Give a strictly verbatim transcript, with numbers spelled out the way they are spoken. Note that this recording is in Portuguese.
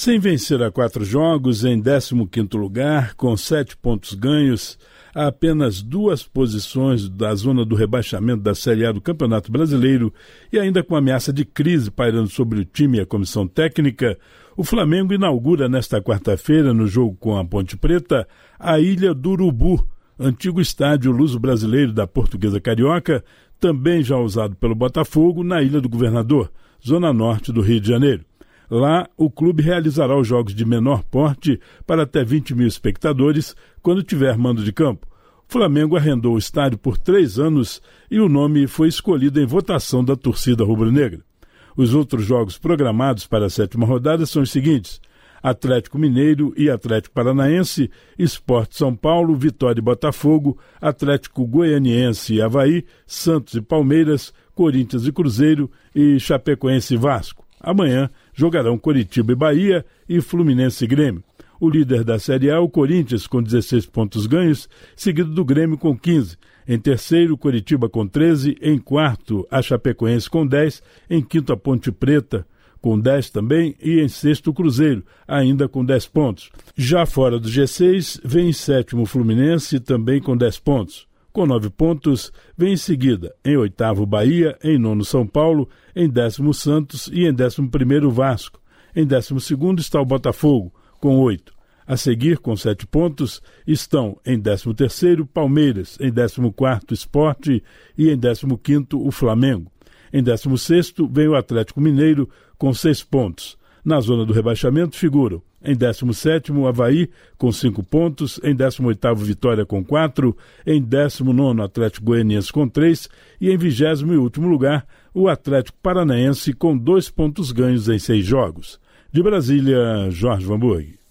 Sem vencer a quatro jogos, em décimo quinto lugar, com sete pontos ganhos, a apenas duas posições da zona do rebaixamento da Série A do Campeonato Brasileiro e ainda com ameaça de crise pairando sobre o time e a comissão técnica, o Flamengo inaugura nesta quarta-feira, no jogo com a Ponte Preta, a Ilha do Urubu, antigo estádio luso-brasileiro da Portuguesa Carioca, também já usado pelo Botafogo, na Ilha do Governador, zona norte do Rio de Janeiro. Lá, o clube realizará os jogos de menor porte para até vinte mil espectadores quando tiver mando de campo. O Flamengo arrendou o estádio por três anos e o nome foi escolhido em votação da torcida rubro-negra. Os outros jogos programados para a sétima rodada são os seguintes: Atlético Mineiro e Atlético Paranaense, Sport São Paulo, Vitória e Botafogo, Atlético Goianiense e Avaí, Santos e Palmeiras, Corinthians e Cruzeiro e Chapecoense e Vasco. Amanhã jogarão Coritiba e Bahia e Fluminense e Grêmio. O líder da Série A, o Corinthians, com dezesseis pontos ganhos, seguido do Grêmio com quinze. Em terceiro, Coritiba com treze. Em quarto, a Chapecoense com dez. Em quinto, a Ponte Preta com dez também. E em sexto, o Cruzeiro, ainda com dez pontos. Já fora do G seis, vem em sétimo o Fluminense, também com dez pontos. Com nove pontos, vem em seguida, em oitavo Bahia, em nono São Paulo, em décimo Santos e em décimo primeiro Vasco. Em décimo segundo está o Botafogo, com oito. A seguir, com sete pontos, estão em décimo terceiro Palmeiras, em décimo quarto Sport e em décimo quinto o Flamengo. Em décimo sexto vem o Atlético Mineiro, com seis pontos. Na zona do rebaixamento figuram em décimo sétimo o Avaí, com cinco pontos, em décimo oitavo Vitória com quatro, em décimo nono Atlético Goianiense com três e em vigésimo e último lugar o Atlético Paranaense com dois pontos ganhos em seis jogos. De Brasília, Jorge Vanburg.